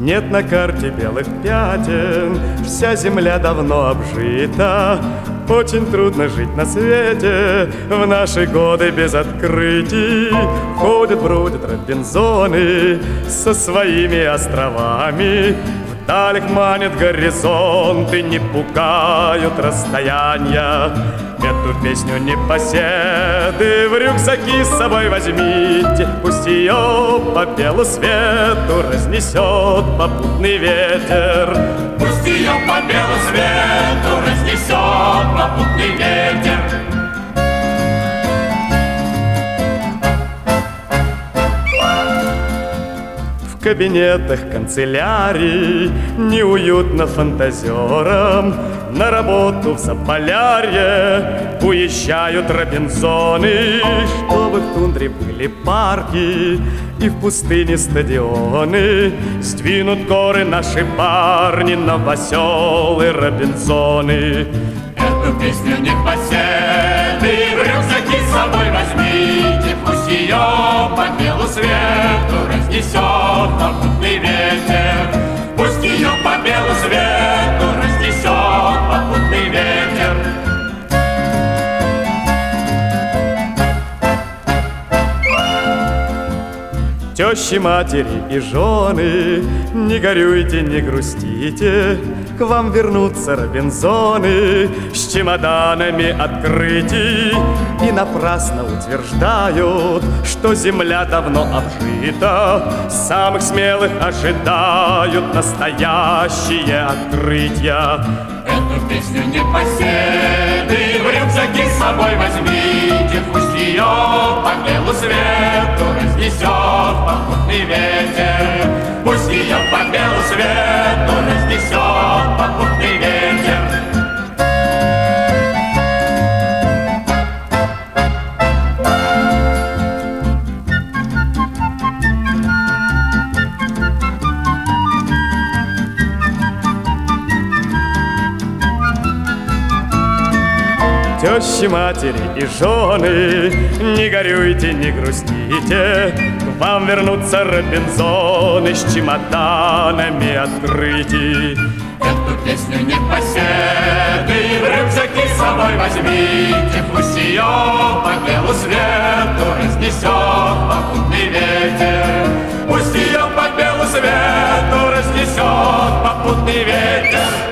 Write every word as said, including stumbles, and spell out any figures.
Нет на карте белых пятен, вся земля давно обжита. Очень трудно жить на свете в наши годы без открытий. Ходят, бродят Робинзоны со своими островами. Вдаль их манят горизонты, не пугают расстояния. Эту песню непоседы в рюкзаки с собой возьмите. Пусть ее по белу свету разнесет попутный ветер. Пусть ее по белу свету разнесет попутный ветер. В кабинетах канцелярий неуютно фантазерам. На работу в Заполярье уезжают Робинзоны. Чтобы в тундре были парки и в пустыне стадионы, сдвинут горы наши парни, новоселы Робинзоны. Эту песню непоседы в рюкзаки с собой возьмите. Пусть ее по белу свету разнесет попутный ветер. Пусть ее по белу свету разнесет попутный ветер. Тещи, матери и жены, не горюйте, не грустите, к вам вернутся Робинзоны с чемоданами открытий. И напрасно утверждают, что земля давно обжита. Самых смелых ожидают настоящие открытия. Эту песню непоседы в рюкзаки с собой возьмите. Пусть ее по белу свету разнесет попутный ветер. Пусть ее по белу свету разнесет попутный ветер. Тещи, матери и жены, не горюйте, не грустите, к вам вернутся Робинзоны с чемоданами открытий. Эту песню непоседы в рюкзаки с собой возьмите. Пусть ее по белу свету разнесет попутный ветер. Пусть ее по белу свету разнесет попутный ветер.